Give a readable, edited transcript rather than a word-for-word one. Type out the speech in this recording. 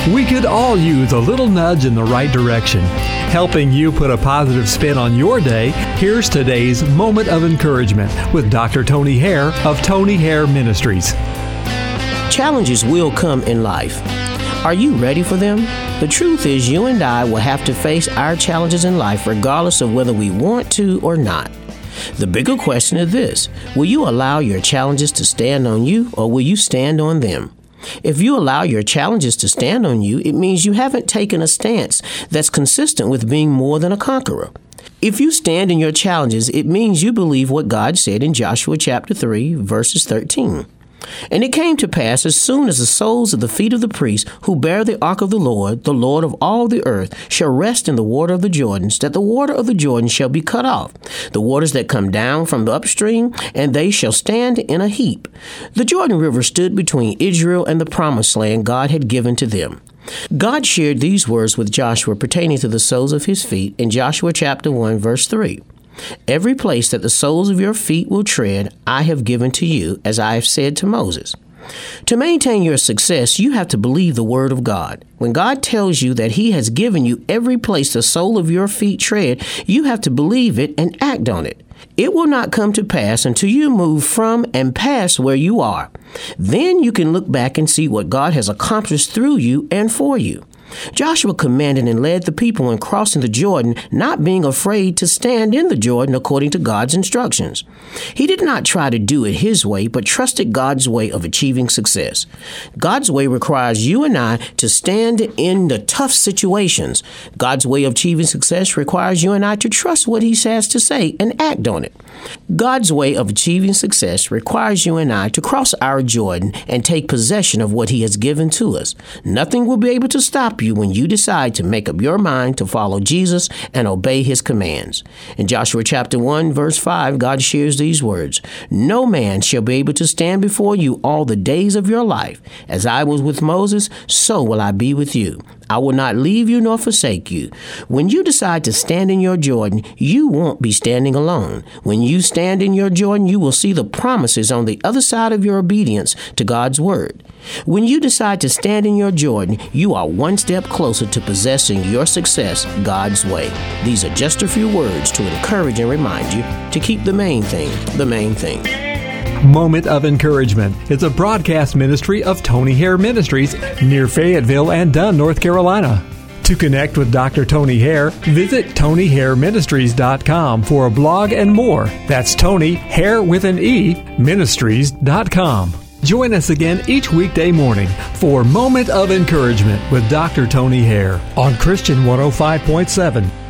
We could all use a little nudge in the right direction. Helping you put a positive spin on your day, here's today's Moment of Encouragement with Dr. Tony Hare of Tony Hare Ministries. Challenges will come in life. Are you ready for them? The truth is, you and I will have to face our challenges in life regardless of whether we want to or not. The bigger question is this: will you allow your challenges to stand on you, or will you stand on them? If you allow your challenges to stand on you, it means you haven't taken a stance that's consistent with being more than a conqueror. If you stand in your challenges, it means you believe what God said in Joshua chapter 3, verses 13. And it came to pass, as soon as the soles of the feet of the priests who bear the ark of the Lord of all the earth, shall rest in the water of the Jordans, that the water of the Jordan shall be cut off, the waters that come down from the upstream, and they shall stand in a heap. The Jordan River stood between Israel and the promised land God had given to them. God shared these words with Joshua pertaining to the soles of his feet in Joshua chapter 1, verse 3. Every place that the soles of your feet will tread, I have given to you, as I have said to Moses. To maintain your success, you have to believe the word of God. When God tells you that he has given you every place the sole of your feet tread, you have to believe it and act on it. It will not come to pass until you move from and past where you are. Then you can look back and see what God has accomplished through you and for you. Joshua commanded and led the people in crossing the Jordan, not being afraid to stand in the Jordan according to God's instructions. He did not try to do it his way, but trusted God's way of achieving success. God's way requires you and I to stand in the tough situations. God's way of achieving success requires you and I to trust what he has to say and act on it. God's way of achieving success requires you and I to cross our Jordan and take possession of what he has given to us. Nothing will be able to stop you when you decide to make up your mind to follow Jesus and obey his commands. In Joshua chapter 1, verse 5, God shares these words: "No man shall be able to stand before you all the days of your life. As I was with Moses, so will I be with you. I will not leave you nor forsake you." When you decide to stand in your Jordan, you won't be standing alone. When you stand in your Jordan, you will see the promises on the other side of your obedience to God's word. When you decide to stand in your Jordan, you are one step closer to possessing your success God's way. These are just a few words to encourage and remind you to keep the main thing, the main thing. Moment of Encouragement is a broadcast ministry of Tony Hare Ministries near Fayetteville and Dunn, North Carolina. To connect with Dr. Tony Hare, visit TonyHareMinistries.com for a blog and more. That's Tony, Hare with an E, Ministries.com. Join us again each weekday morning for Moment of Encouragement with Dr. Tony Hare on Christian 105.7.